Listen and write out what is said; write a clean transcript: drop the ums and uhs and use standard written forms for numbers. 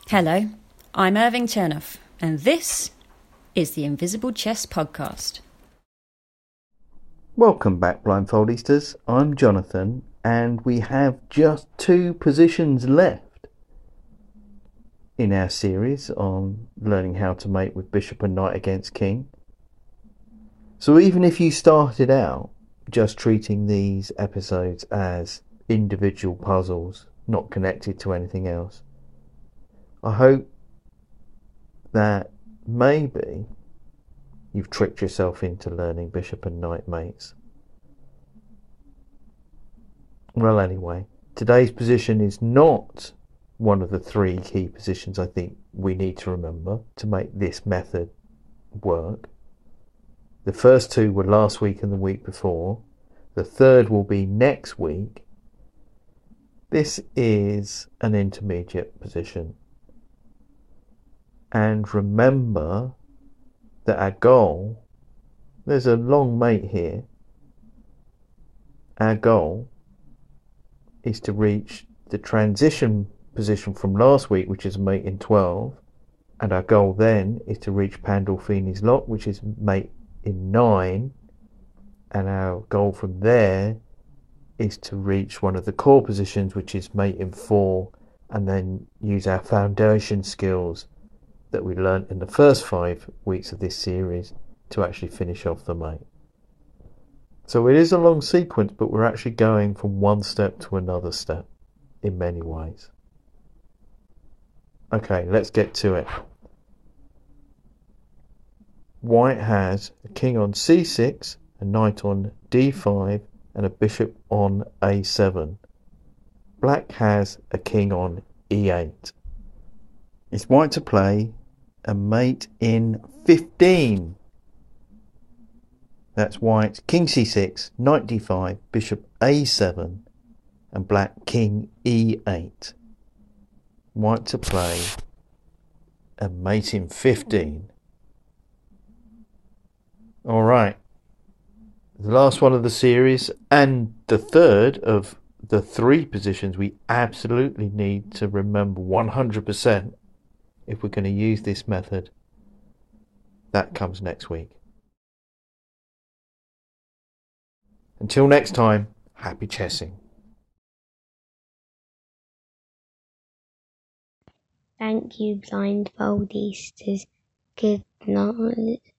Hello, I'm Irving Chernoff, and this is the Invisible Chess Podcast. Welcome back, Blindfoldisters. I'm Jonathan, and we have just 2 positions left in our series on learning how to mate with bishop and knight against king. So even if you started out just treating these episodes as individual puzzles, not connected to anything else, I hope that maybe you've tricked yourself into learning bishop and knight mates. Well, anyway, today's position is not one of the 3 key positions I think we need to remember to make this method work. The first 2 were last week and the week before. The third will be next week. This is an intermediate position. And remember that our goal, there's a long mate here. Our goal is to reach the transition position from last week, which is mate in 12. And our goal then is to reach Pandolfini's lock, which is mate in 9, and our goal from there is to reach one of the core positions, which is mate in 4, and then use our foundation skills that we learnt in the first 5 weeks of this series to actually finish off the mate. So it is a long sequence, but we're actually going from one step to another step in many ways. Okay, let's get to it. White has a king on c6, a knight on d5, and a bishop on a7. Black has a king on e8. It's white to play a mate in 15. That's white king c6, knight d5, bishop a7, and black king e8. White to play a mate in 15. All right, the last one of the series and the third of the 3 positions we absolutely need to remember 100% if we're going to use this method. That comes next week. Until next time, happy chessing. Thank you, Blindfoldisters. Good night.